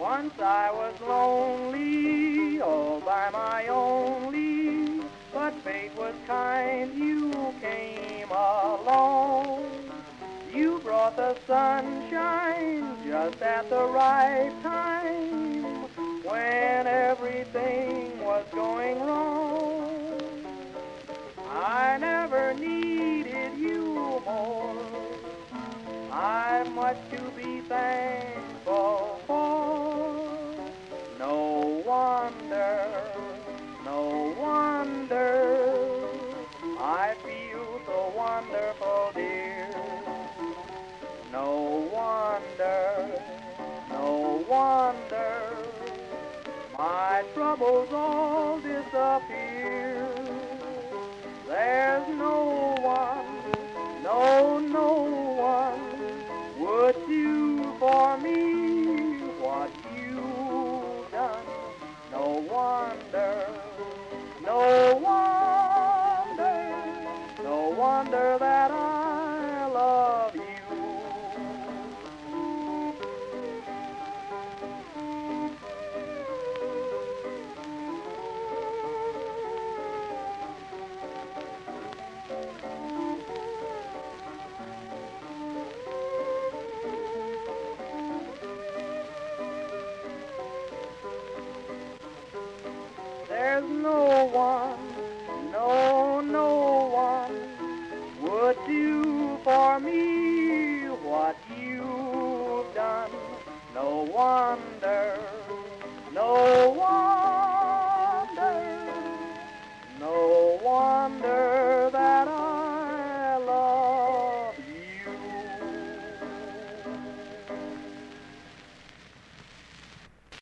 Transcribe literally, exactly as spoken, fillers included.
Once I was lonely, all by my only, but fate was kind, you came along. You brought the sunshine just at the right time, when everything was going wrong. I never needed you more, I've much to be thankful for. No wonder, no wonder, I feel so wonderful, dear. No wonder, no wonder, my troubles all disappear. There's no one, no,